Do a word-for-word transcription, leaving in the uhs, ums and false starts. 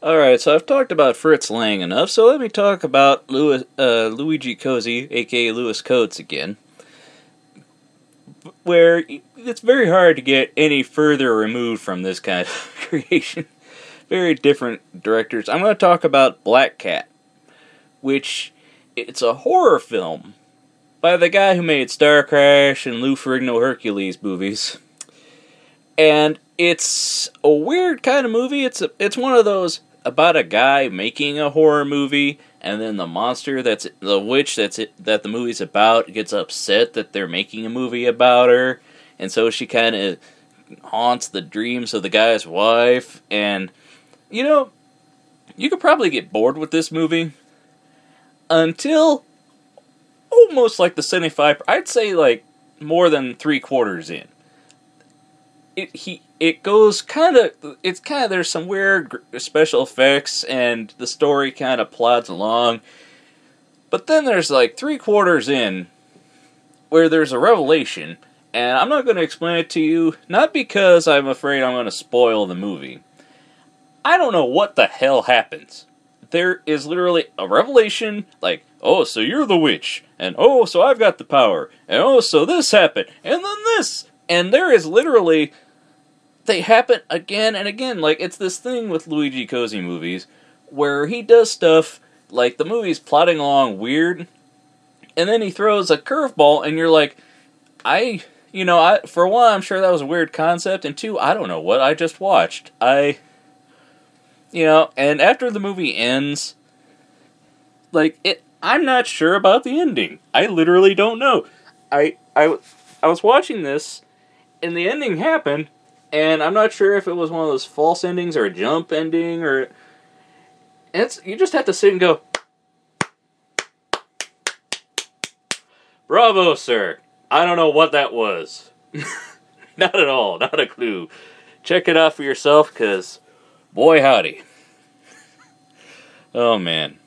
Alright, so I've talked about Fritz Lang enough, so let me talk about Louis, uh, Luigi Cozy, aka Louis Coates, again. Where it's very hard to get any further removed from this kind of creation. Very different directors. I'm going to talk about Black Cat, which it's a horror film by the guy who made Star Crash and Lou Ferrigno Hercules movies. And it's a weird kind of movie. It's a, it's one of those about a guy making a horror movie, and then the monster that's the witch that's it, that the movie's about gets upset that they're making a movie about her, and so she kind of haunts the dreams of the guy's wife. And you know, you could probably get bored with this movie until almost like the seventy-five. I'd say like more than three quarters in. It he it goes kind of it's kind of there's some weird special effects and the story kind of plods along, but then there's like three quarters in where there's a revelation, and I'm not going to explain it to you, not because I'm afraid I'm going to spoil the movie. I don't know what the hell happens. There is literally a revelation, like, oh, so you're the witch, and oh, so I've got the power, and oh, so this happened, and then this, and there is literally, they happen again and again. Like, it's this thing with Luigi Cozy movies, where he does stuff, like, the movie's plotting along weird, and then he throws a curveball, and you're like, I, you know, I for one, I'm sure that was a weird concept, and two, I don't know what I just watched. I... You know, and after the movie ends, like, it, I'm not sure about the ending. I literally don't know. I, I, I was watching this, and the ending happened, and I'm not sure if it was one of those false endings or a jump ending, or... And it's, you just have to sit and go, bravo, sir. I don't know what that was. Not at all. Not a clue. Check it out for yourself, because... boy howdy. Oh man.